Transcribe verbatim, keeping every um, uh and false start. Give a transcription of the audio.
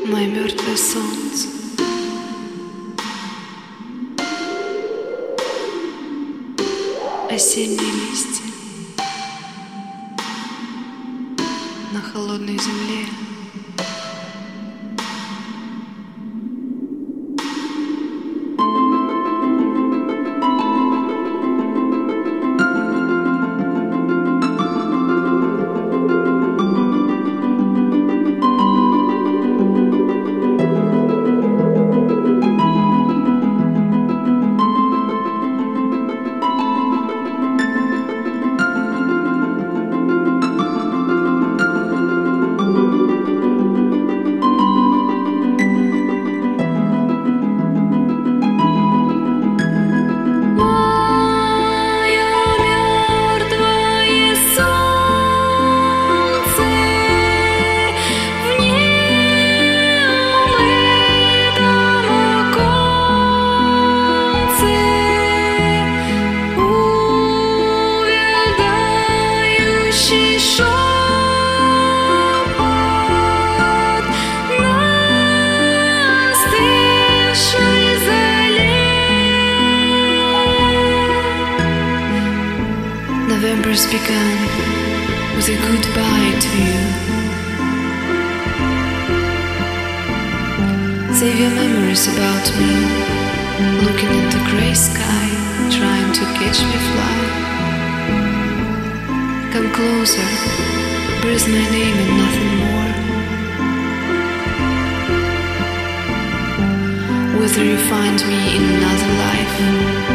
Мое мертвое солнце. Осенние листья на холодной земле. November's begun with a goodbye to you. Save your memories about me, looking at the grey sky, trying to catch me fly. Come closer, breathe my name and nothing more. Whether you find me in another life